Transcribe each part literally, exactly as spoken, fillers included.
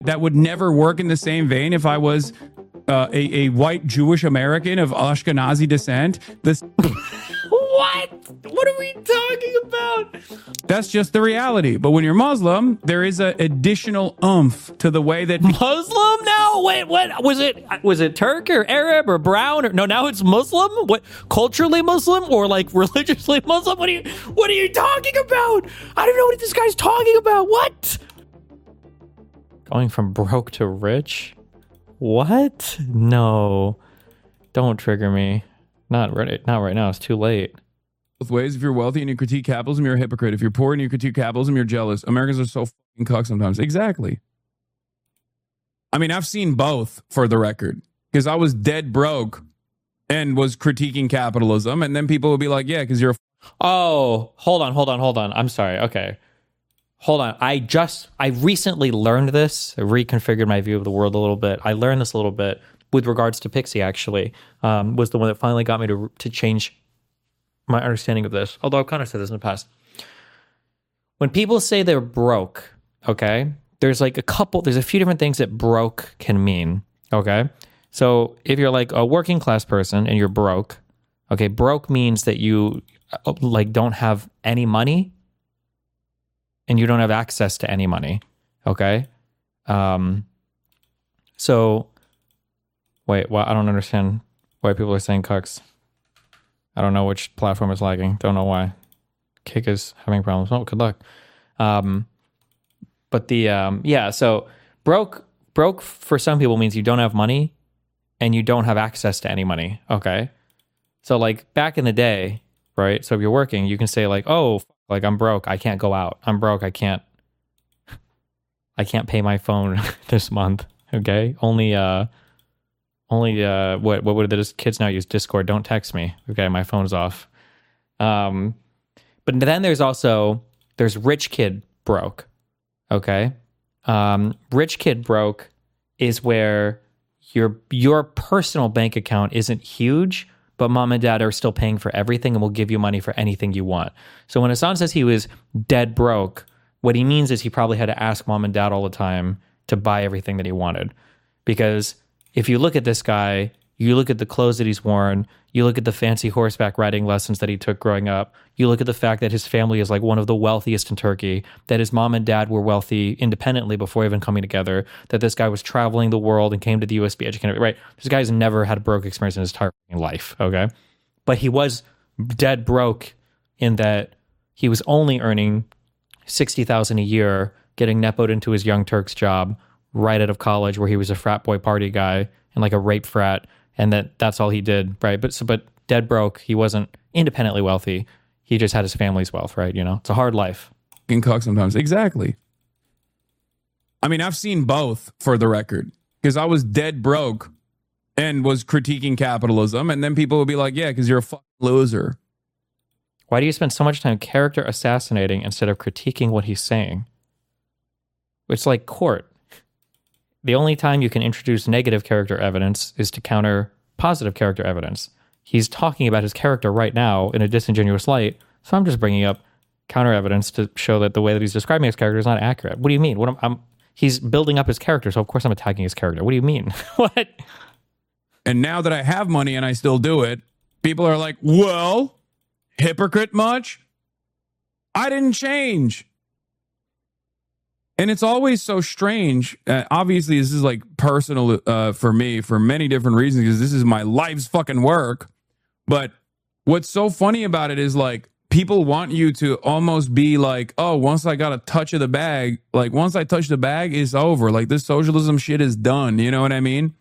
that would never work in the same vein if I was uh, a, a white Jewish American of Ashkenazi descent. This what? What are we talking about? That's just the reality. But when you're Muslim, there is an additional oomph to the way that Muslim now. Wait, what was it? Was it Turk or Arab or brown? Or no, now it's Muslim. What, culturally Muslim or like religiously Muslim? What are you? What are you talking about? I don't know what this guy's talking about. What? Going from broke to rich? What? No, don't trigger me. Not right. Not right now. It's too late. Both ways. If you're wealthy and you critique capitalism, you're a hypocrite. If you're poor and you critique capitalism, you're jealous. Americans are so fucking cuck sometimes. Exactly. I mean, I've seen both for the record because I was dead broke and was critiquing capitalism, and then people would be like, "Yeah, because you're." A oh, hold on, hold on, hold on. I'm sorry. Okay, hold on. I just I recently learned this. I reconfigured my view of the world a little bit. I learned this a little bit with regards to Pixie. Actually, um, was the one that finally got me to to change my understanding of this, although I've kind of said this in the past. When people say they're broke, okay, there's like a couple, there's a few different things that broke can mean, okay? So if you're like a working class person and you're broke, okay, broke means that you like don't have any money and you don't have access to any money, okay? Um, so, wait, well, I don't understand why people are saying cucks. I don't know which platform is lagging. Don't know why. Kick is having problems. Oh, good luck. Um, but the um, yeah, so broke broke for some people means you don't have money and you don't have access to any money. Okay, so like back in the day, right? So if you're working, you can say like, oh, like I'm broke. I can't go out. I'm broke. I can't. I can't pay my phone this month. Okay, only uh. Only uh, what what would the kids now use? Discord. Don't text me. Okay, my phone's off. Um, but then there's also there's rich kid broke. Okay, um, rich kid broke is where your your personal bank account isn't huge, but mom and dad are still paying for everything and will give you money for anything you want. So when Hassan says he was dead broke, what he means is he probably had to ask mom and dad all the time to buy everything that he wanted, because if you look at this guy, you look at the clothes that he's worn, you look at the fancy horseback riding lessons that he took growing up, you look at the fact that his family is like one of the wealthiest in Turkey, that his mom and dad were wealthy independently before even coming together, that this guy was traveling the world and came to the U S, be educated, right? This guy's never had a broke experience in his entire life, okay? But he was dead broke in that he was only earning sixty thousand dollars a year, getting nepoed into his Young Turks job, right out of college, where he was a frat boy party guy and like a rape frat, and that that's all he did, right? But so, but dead broke. He wasn't independently wealthy. He just had his family's wealth, right? You know, it's a hard life. Fucking cuck sometimes. Exactly. I mean, I've seen both for the record because I was dead broke and was critiquing capitalism, and then people would be like, "Yeah, because you're a fucking loser." Why do you spend so much time character assassinating instead of critiquing what he's saying? It's like court. The only time you can introduce negative character evidence is to counter positive character evidence. He's talking about his character right now in a disingenuous light, so I'm just bringing up counter evidence to show that the way that he's describing his character is not accurate. What do you mean? What I'm, I'm he's building up his character, so of course I'm attacking his character. What do you mean? What? And now that I have money and I still do it, people are like, "Well, hypocrite much? I didn't change." And it's always so strange. Uh, obviously, this is like personal uh, for me for many different reasons, because this is my life's fucking work. But what's so funny about it is like people want you to almost be like, "Oh, once I got a touch of the bag, like once I touch the bag, it's over. Like this socialism shit is done." You know what I mean?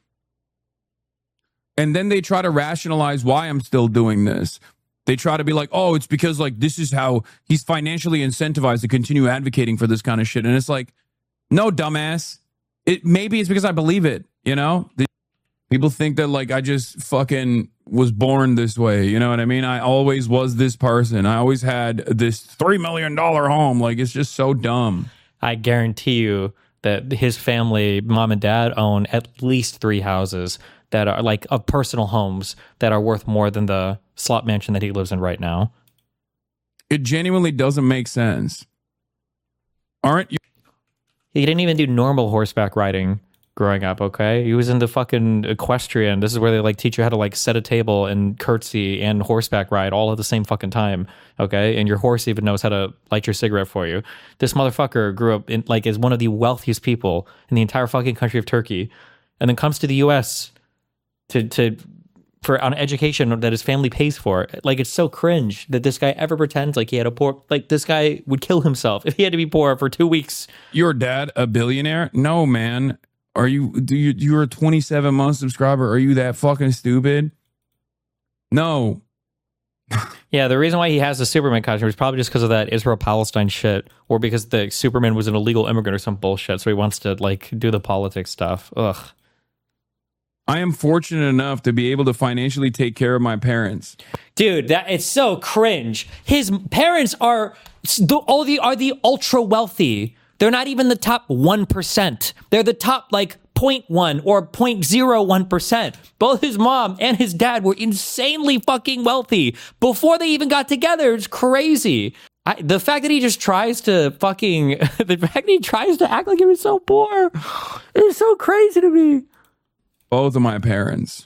And then they try to rationalize why I'm still doing this. They try to be like, "Oh, it's because like this is how he's financially incentivized to continue advocating for this kind of shit." And it's like, no, dumbass. It maybe it's because I believe it, you know? The, people think that like I just fucking was born this way, you know what I mean? I always was this person. I always had this three million dollars home. Like it's just so dumb. I guarantee you that his family, mom and dad, own at least three houses that are like of personal homes that are worth more than the slot mansion that he lives in right now. It genuinely doesn't make sense. Aren't you? He didn't even do normal horseback riding growing up, okay? He was into fucking equestrian. This is where they like teach you how to like set a table and curtsy and horseback ride all at the same fucking time, okay? And your horse even knows how to light your cigarette for you. This motherfucker grew up in like as one of the wealthiest people in the entire fucking country of Turkey, and then comes to the U S to to for an education that his family pays for. Like, it's so cringe that this guy ever pretends like he had a poor, like this guy would kill himself if he had to be poor for two weeks. Your dad, a billionaire? No, man. Are you, do you, you're a twenty-seven month subscriber. Are you that fucking stupid? No. Yeah, the reason why he has the Superman costume is probably just because of that Israel-Palestine shit, or because the Superman was an illegal immigrant or some bullshit, so he wants to, like, do the politics stuff. Ugh. I am fortunate enough to be able to financially take care of my parents. Dude, that it's so cringe. His parents are the, all the are the ultra wealthy. They're not even the top one percent. They're the top like zero point one or zero point zero one percent. Both his mom and his dad were insanely fucking wealthy before they even got together. It's crazy. I, the fact that he just tries to fucking the fact that he tries to act like he was so poor is so crazy to me. Both of my parents.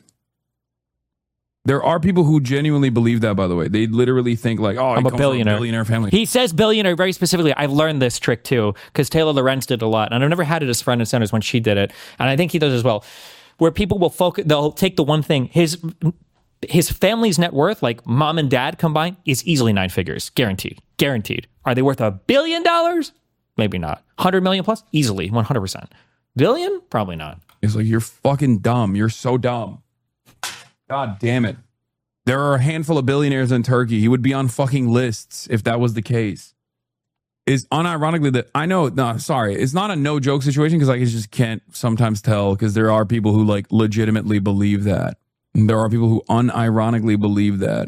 There are people who genuinely believe that, by the way. They literally think like, oh, I'm a billionaire. a billionaire family. He says billionaire very specifically. I've learned this trick too, because Taylor Lorenz did a lot. And I've never had it as front and center when she did it. And I think he does as well. Where people will focus, they'll take the one thing. His his family's net worth, like mom and dad combined, is easily nine figures. Guaranteed. Guaranteed. Are they worth a billion dollars? Maybe not. one hundred million plus? Easily. one hundred percent. Billion? Probably not. It's like, you're fucking dumb. You're so dumb. God damn it. There are a handful of billionaires in Turkey. He would be on fucking lists if that was the case. Is unironically that I know, no, sorry. It's not a no joke situation because I just can't sometimes tell because there are people who like legitimately believe that. And there are people who unironically believe that.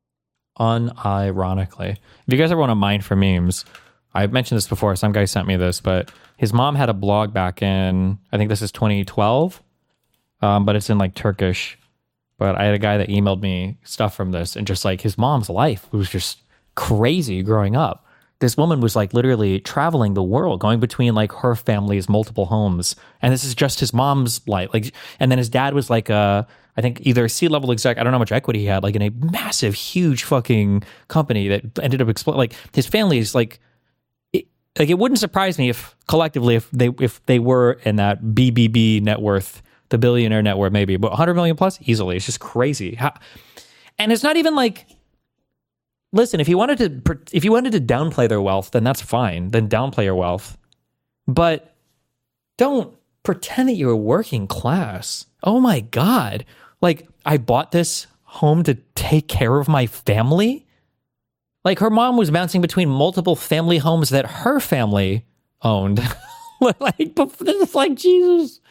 Unironically. If you guys ever want to mine for memes, I've mentioned this before. Some guy sent me this, but his mom had a blog back in, I think this is twenty twelve, um, but it's in like Turkish. But I had a guy that emailed me stuff from this, and just like his mom's life was just crazy growing up. This woman was like literally traveling the world, going between like her family's multiple homes. And this is just his mom's life. Like, and then his dad was like a, I think either a C-level exec, I don't know how much equity he had, like in a massive, huge fucking company that ended up exploding. Like his family is like, it, like it wouldn't surprise me if collectively, if they, if they were in that B B B net worth, the billionaire net worth maybe, but one hundred million plus easily. It's just crazy. How, and it's not even like, listen, if you wanted to, if you wanted to downplay their wealth, then that's fine. Then downplay your wealth, but don't pretend that you're working class. Oh my God. Like, I bought this home to take care of my family. Like, her mom was bouncing between multiple family homes that her family owned. Like, this is like, Jesus.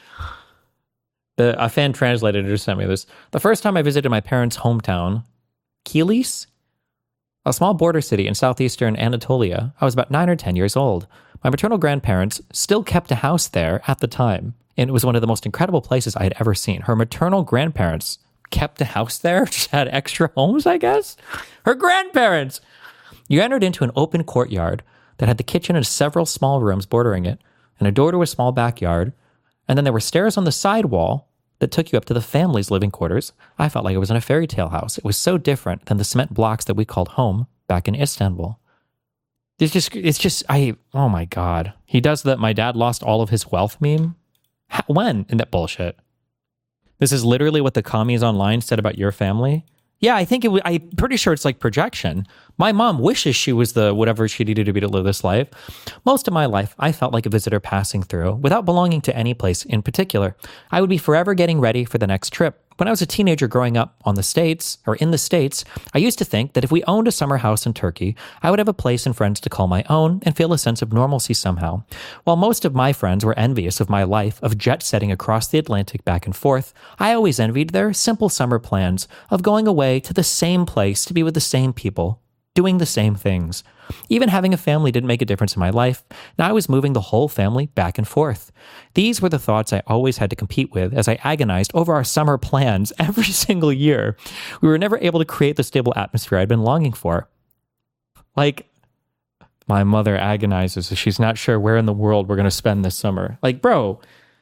The, a fan translator just sent me this. The first time I visited my parents' hometown, Kilis, a small border city in southeastern Anatolia, I was about nine or ten years old. My maternal grandparents still kept a house there at the time, and it was one of the most incredible places I had ever seen. Her maternal grandparents kept a house there, just had extra homes, I guess. Her grandparents! You entered into an open courtyard that had the kitchen and several small rooms bordering it, and a door to a small backyard, and then there were stairs on the side wall that took you up to the family's living quarters. I felt like I was in a fairy tale house. It was so different than the cement blocks that we called home back in Istanbul. It's just, it's just, I, oh my God. He does that my dad lost all of his wealth meme. How, when? And that bullshit. This is literally what the commies online said about your family. Yeah, I think it was, I'm pretty sure it's like projection. My mom wishes she was the whatever she needed to be to live this life. Most of my life, I felt like a visitor passing through without belonging to any place in particular. I would be forever getting ready for the next trip. When I was a teenager growing up on the States, or in the States, I used to think that if we owned a summer house in Turkey, I would have a place and friends to call my own and feel a sense of normalcy somehow. While most of my friends were envious of my life of jet-setting across the Atlantic back and forth, I always envied their simple summer plans of going away to the same place to be with the same people, doing the same things. Even having a family didn't make a difference in my life. Now I was moving the whole family back and forth. These were the thoughts I always had to compete with as I agonized over our summer plans every single year. We were never able to create the stable atmosphere I'd been longing for. Like, My mother agonizes as she's not sure where in the world we're going to spend this summer. Like, bro,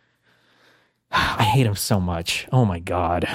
I hate him so much. Oh my God.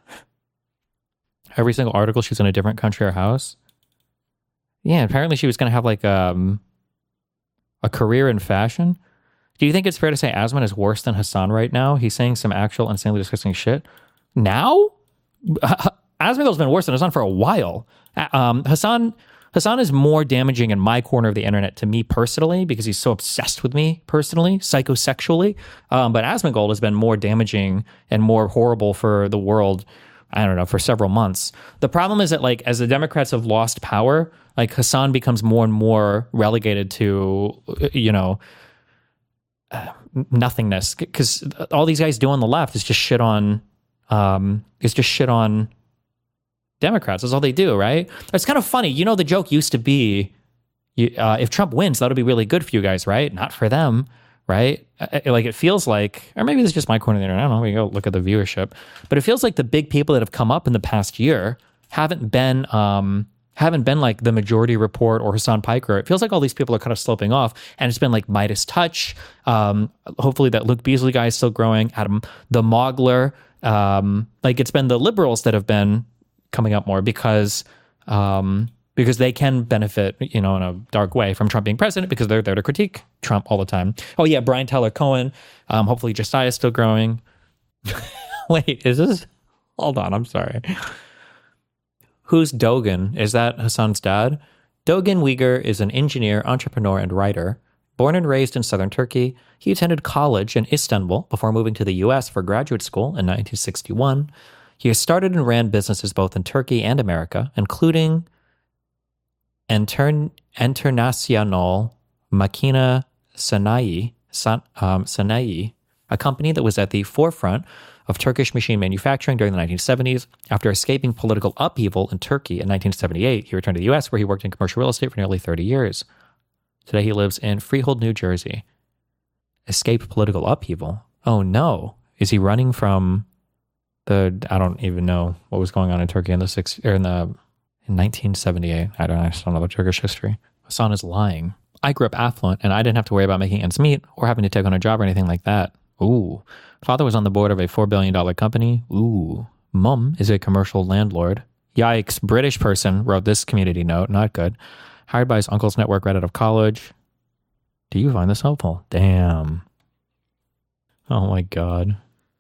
Every single article, she's in a different country or house. Yeah, apparently she was going to have like um, a career in fashion. Do you think it's fair to say Asman is worse than Hassan right now? He's saying some actual insanely disgusting shit. Now? Asman's been worse than Hassan for a while. Um, Hassan... Hassan is more damaging in my corner of the internet to me personally because he's so obsessed with me personally, psychosexually. Um, but Asmongold has been more damaging and more horrible for the world, I don't know, for several months. The problem is that, like, as the Democrats have lost power, like, Hassan becomes more and more relegated to, you know, uh, nothingness. Because all these guys do on the left is just shit on, um, is just shit on Democrats. That's all they do, right? It's kind of funny. You know, the joke used to be, uh, if Trump wins, that'll be really good for you guys, right? Not for them, right? Like, it feels like, or maybe this is just my corner of the internet. I don't know. We go look at the viewership, but it feels like the big people that have come up in the past year haven't been, um, haven't been like the Majority Report or Hassan Piker. It feels like all these people are kind of sloping off, and it's been like Midas Touch. Um, hopefully that Luke Beasley guy is still growing. Adam the Mogler. Um, like, it's been the liberals that have been coming up more because um, because they can benefit, you know, in a dark way from Trump being president because they're there to critique Trump all the time. Oh yeah, Brian Tyler Cohen. Um, hopefully Josiah is still growing. Wait, is this? Hold on, I'm sorry. Who's Dogan? Is that Hassan's dad? Dogan Uygur is an engineer, entrepreneur, and writer. Born and raised in southern Turkey, he attended college in Istanbul before moving to the U S for graduate school in nineteen sixty-one. He has started and ran businesses both in Turkey and America, including Intern, International Makina Sanayi, San, um, Sanayi, a company that was at the forefront of Turkish machine manufacturing during the nineteen seventies. After escaping political upheaval in Turkey in nineteen seventy-eight, he returned to the U S where he worked in commercial real estate for nearly thirty years. Today he lives in Freehold, New Jersey. Escaped political upheaval? Oh no. Is he running from the, I don't even know what was going on in Turkey in the six or in the in nineteen seventy-eight. I don't I just don't know the Turkish history. Hassan is lying. I grew up affluent and I didn't have to worry about making ends meet or having to take on a job or anything like that. Ooh. Father was on the board of a four billion dollars company. Ooh. Mum is a commercial landlord. Yikes. British person wrote this community note. Not good. Hired by his uncle's network right out of college. Do you find this helpful? Damn. Oh my God.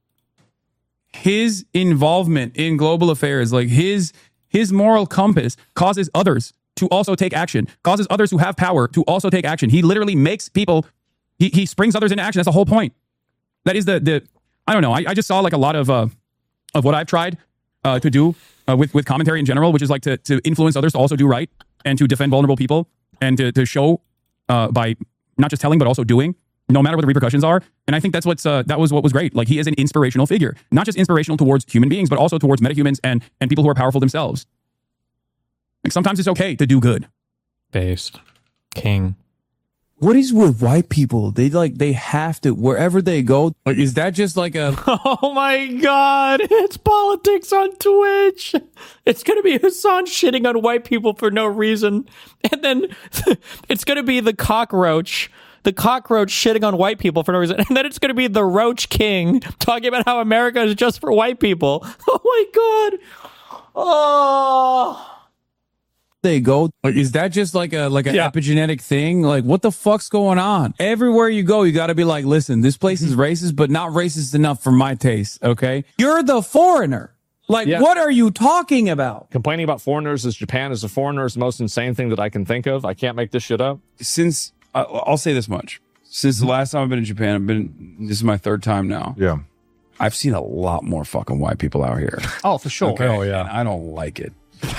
His involvement in global affairs, like his his moral compass, causes others to also take action, causes others who have power to also take action. He literally makes people, he, he springs others into action. That's the whole point. That is the, the I don't know. I, I just saw like a lot of, uh, of what I've tried uh, to do uh, with, with commentary in general, which is like to, to influence others to also do right and to defend vulnerable people and to, to show uh, by not just telling, but also doing, no matter what the repercussions are. And I think that's what's uh, that was what was great. Like, he is an inspirational figure, not just inspirational towards human beings, but also towards metahumans and and people who are powerful themselves. Like, sometimes it's okay to do good. Based. King. What is with white people? They like they have to wherever they go. Like, is that just like a? Oh my God! It's politics on Twitch. It's gonna be Hassan shitting on white people for no reason, and then it's gonna be the cockroach. The cockroach shitting on white people for no reason. And then it's going to be the Roach King talking about how America is just for white people. Oh my God. Oh. They go. Like, is that just like a like an Yeah. epigenetic thing? Like, what the fuck's going on? Everywhere you go, you got to be like, listen, this place is racist, but not racist enough for my taste. Okay, you're the foreigner. Like, Yeah. what are you talking about? Complaining about foreigners as Japan as a foreigner is the most insane thing that I can think of. I can't make this shit up. Since I- I'll say this much: since the last time I've been in Japan, I've been. This is my third time now. Yeah. I've seen a lot more fucking white people out here. Oh, for sure. Okay? And I don't like it.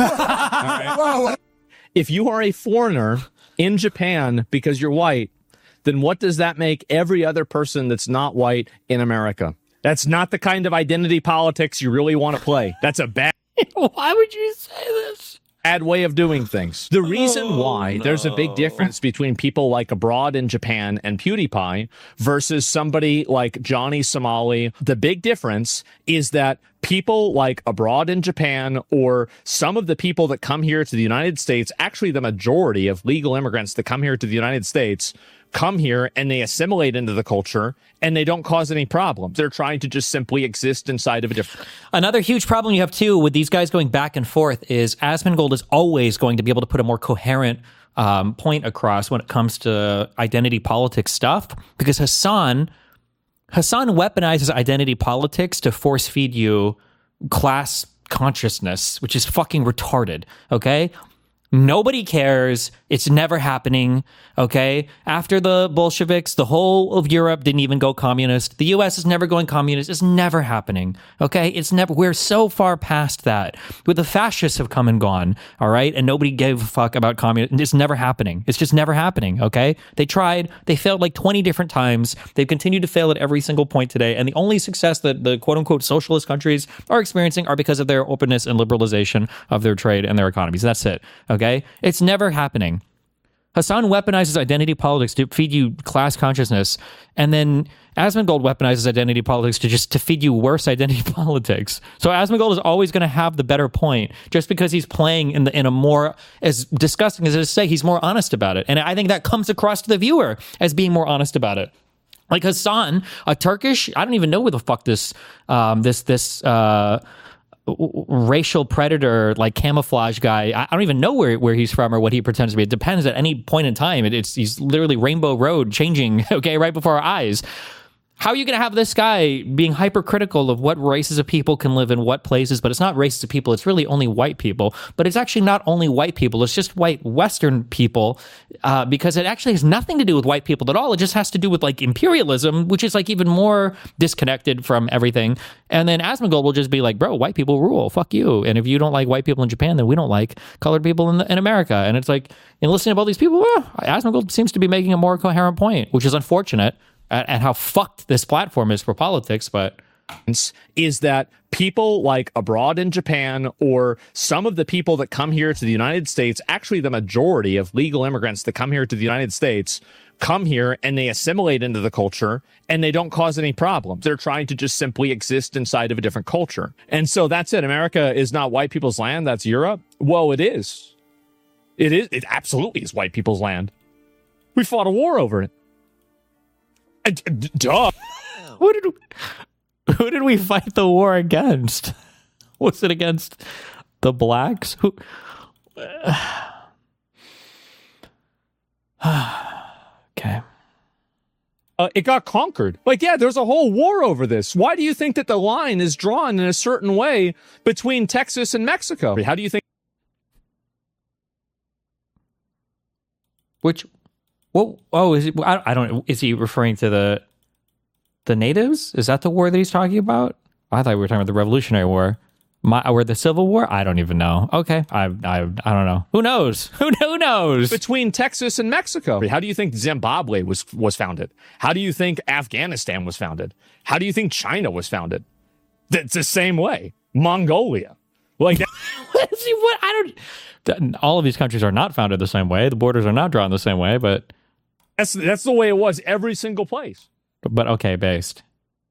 If you are a foreigner in Japan because you're white, then what does that make every other person that's not white in America? That's not the kind of identity politics you really want to play. That's a bad. Why would you say this? bad way of doing things. The reason why there's a big difference between people like abroad in Japan and PewDiePie versus somebody like Johnny Somali, the big difference is that people like abroad in Japan or some of the people that come here to the United States, actually the majority of legal immigrants that come here to the United States, come here and they assimilate into the culture and they don't cause any problems. They're trying to just simply exist inside of a different... Another huge problem you have, too, with these guys going back and forth is Asmongold is always going to be able to put a more coherent um, point across when it comes to identity politics stuff, because Hassan, Hassan weaponizes identity politics to force feed you class consciousness, which is fucking retarded, okay? Nobody cares. It's never happening, okay? After the Bolsheviks, the whole of Europe didn't even go communist. The U S is never going communist. It's never happening, okay? It's never, we're so far past that. With the fascists have come and gone, all right? And nobody gave a fuck about communism. It's never happening. It's just never happening, okay? They tried. They failed like twenty different times. They've continued to fail at every single point today. And the only success that the quote-unquote socialist countries are experiencing are because of their openness and liberalization of their trade and their economies. That's it, okay? It's never happening. Hassan weaponizes identity politics to feed you class consciousness, and then Asmongold weaponizes identity politics to just to feed you worse identity politics. So Asmongold is always going to have the better point, just because he's playing in the in a more, as disgusting as it is to say, he's more honest about it, and I think that comes across to the viewer as being more honest about it. Like Hassan, a Turkish, I don't even know where the fuck this um, this this. Uh, racial predator, like camouflage guy. I don't even know where, where he's from or what he pretends to be. It depends at any point in time. It, it's he's literally Rainbow Road changing, okay, right before our eyes. How are you going to have this guy being hypercritical of what races of people can live in what places? But it's not races of people. It's really only white people. But it's actually not only white people. It's just white Western people, uh, because it actually has nothing to do with white people at all. It just has to do with like imperialism, which is like even more disconnected from everything. And then Asmongold will just be like, bro, white people rule. Fuck you. And if you don't like white people in Japan, then we don't like colored people in, the, in America. And it's like, in listening to all these people, well, Asmongold seems to be making a more coherent point, which is unfortunate. And how fucked this platform is for politics, but is that people like abroad in Japan or some of the people that come here to the United States, actually the majority of legal immigrants that come here to the United States, come here and they assimilate into the culture and they don't cause any problems. They're trying to just simply exist inside of a different culture. And so that's it. America is not white people's land. That's Europe. Well, it is. It is. It absolutely is white people's land. We fought a war over it. Uh, d- duh. Who did we, who did we fight the war against? Was it against the blacks? Who? Okay. Uh, it got conquered. Like, yeah, there's a whole war over this. Why do you think that the line is drawn in a certain way between Texas and Mexico? How do you think? Which? Well, oh, is he, I, I don't. Is he referring to the the natives? Is that the war that he's talking about? I thought we were talking about the Revolutionary War, My, or the Civil War. I don't even know. Okay, I I I don't know. Who knows? Who who knows? Between Texas and Mexico. How do you think Zimbabwe was was founded? How do you think Afghanistan was founded? How do you think China was founded? It's the same way. Mongolia, like that. See what I don't. All of these countries are not founded the same way. The borders are not drawn the same way, but. That's that's the way it was every single place. But okay, based.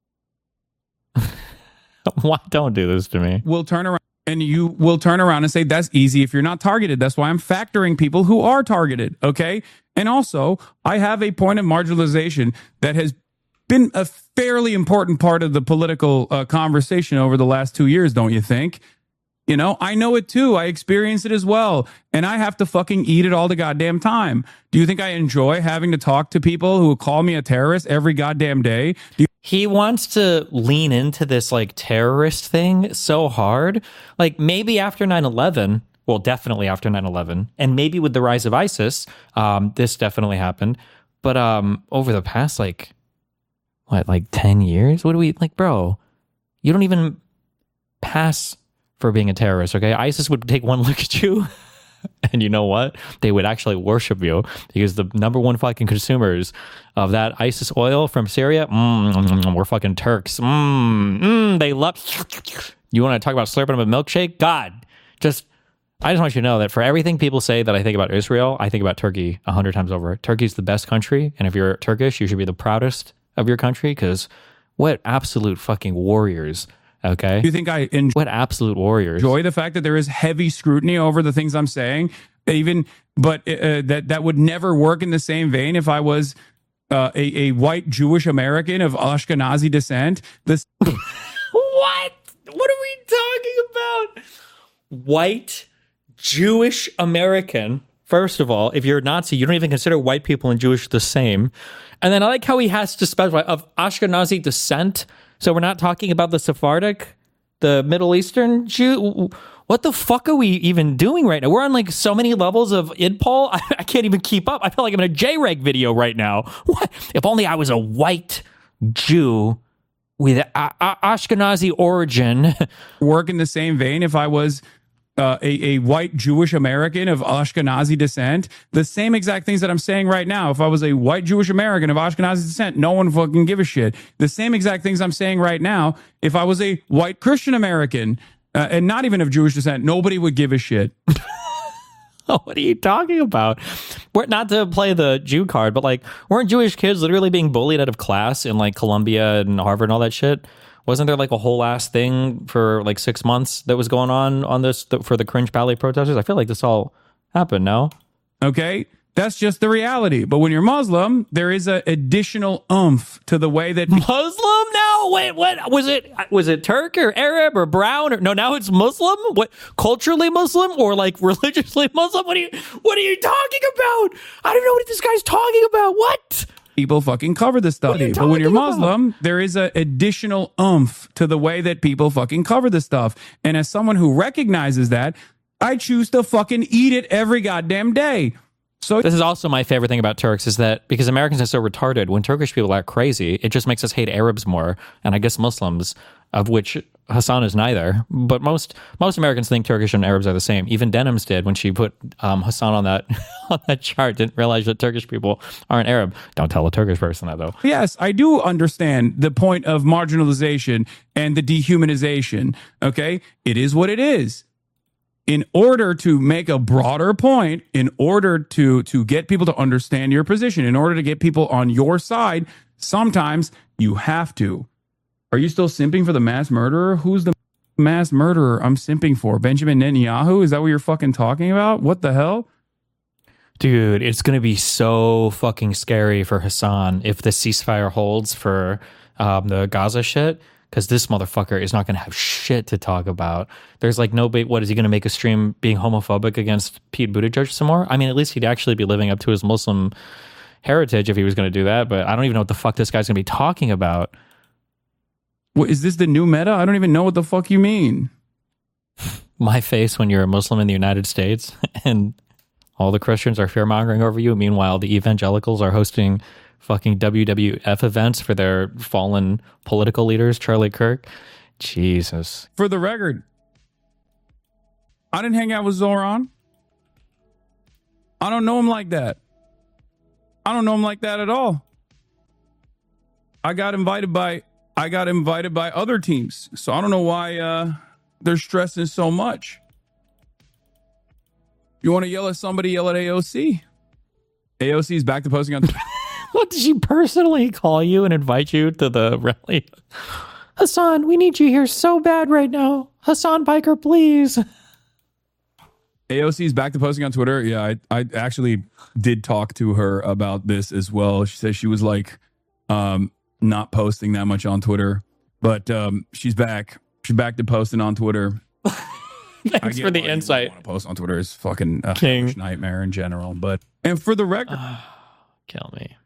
Why don't do this to me? We'll turn around and you will turn around and say that's easy if you're not targeted. That's why I'm factoring people who are targeted. Okay. And also, I have a point of marginalization that has been a fairly important part of the political uh, conversation over the last two years, don't you think? You know, I know it too. I experience it as well. And I have to fucking eat it all the goddamn time. Do you think I enjoy having to talk to people who call me a terrorist every goddamn day? Do you- he wants to lean into this like terrorist thing so hard. Like maybe after nine eleven, well, definitely after nine eleven, and maybe with the rise of ISIS, um, this definitely happened. But um, over the past like, what, like ten years? What do we, like, bro, you don't even pass for being a terrorist, okay? ISIS would take one look at you and you know what? They would actually worship you because the number one fucking consumers of that ISIS oil from Syria, mm, we're fucking Turks. Mm, mm, they love... You want to talk about slurping up a milkshake? God, just I just want you to know that for everything people say that I think about Israel, I think about Turkey a hundred times over. Turkey's the best country, and if you're Turkish, you should be the proudest of your country, because what absolute fucking warriors, okay? Do you think I enjoy What absolute warriors. the fact that there is heavy scrutiny over the things I'm saying? Even, but uh, that that would never work in the same vein if I was uh, a, a white Jewish American of Ashkenazi descent. This What? What are we talking about? White Jewish American. First of all, if you're a Nazi, you don't even consider white people and Jewish the same. And then I like how he has to specify of Ashkenazi descent. So we're not talking about the Sephardic, the Middle Eastern Jew. What the fuck are we even doing right now? We're on like so many levels of idpol. I, I can't even keep up. I feel like I'm in a J-Reg video right now. What? If only I was a white Jew with a- a- Ashkenazi origin. work in the same vein if I was uh, a, a white Jewish American of Ashkenazi descent. The same exact things that I'm saying right now. If I was a white Jewish American of Ashkenazi descent, no one fucking give a shit. The same exact things I'm saying right now. If I was a white Christian American uh, and not even of Jewish descent, nobody would give a shit. What are you talking about? We're not to play the Jew card, but like, weren't Jewish kids literally being bullied out of class in like Columbia and Harvard and all that shit? Wasn't there like a whole ass thing for like six months that was going on on this th- for the Cringe Ballet protesters? I feel like this all happened. No, Okay? That's just the reality. But when you're Muslim, there is an additional oomph to the way that Muslim now? Wait, what was it? Was it Turk or Arab or brown? Or no, now it's Muslim. What, culturally Muslim or like religiously Muslim? What are you? What are you talking about? I don't know what this guy's talking about. What? people fucking cover this stuff. are you But when you're talking Muslim, there is an additional oomph to the way that people fucking cover this stuff. And as someone who recognizes that, I choose to fucking eat it every goddamn day. So This is also my favorite thing about Turks is that because Americans are so retarded, when Turkish people act crazy, it just makes us hate Arabs more, and I guess Muslims, of which Hassan is neither. But most most Americans think Turkish and Arabs are the same. Even Denims did when she put um, Hassan on that on that chart. Didn't realize that Turkish people aren't Arab. Don't tell a Turkish person that though. yes, I do understand the point of marginalization and the dehumanization. Okay, it is what it is. In order to make a broader point, in order to to get people to understand your position, in order to get people on your side, sometimes you have to. Are you still simping for the mass murderer? Who's the mass murderer I'm simping for? Benjamin Netanyahu? Is that what you're fucking talking about? What the hell? Dude, it's going to be so fucking scary for Hassan if the ceasefire holds for um, the Gaza shit. Because this motherfucker is not going to have shit to talk about. There's like no bait. What is he going to make a stream being homophobic against Pete Buttigieg some more? I mean, at least he'd actually be living up to his Muslim heritage if he was going to do that. But I don't even know what the fuck this guy's going to be talking about. What, is this the new meta? I don't even know what the fuck you mean. My face when you're a Muslim in the United States and all the Christians are fear mongering over you. Meanwhile, the evangelicals are hosting fucking W W F events for their fallen political leaders, Charlie Kirk. Jesus. For the record, I didn't hang out with Zoran. I don't know him like that. I don't know him like that at all. I got invited by I got invited by other teams. So I don't know why uh, they're stressing so much. You want to yell at somebody, yell at A O C. A O C is back to posting on What, did she personally call you and invite you to the rally? Hassan, we need you here so bad right now. Hassan Biker, please. A O C is back to posting on Twitter. Yeah, I, I actually did talk to her about this as well. She says she was like um, not posting that much on Twitter, but um, she's back. She's back to posting on Twitter. Thanks for the insight. Want to post on Twitter is fucking a King. nightmare in general. But and for the record, Kill me.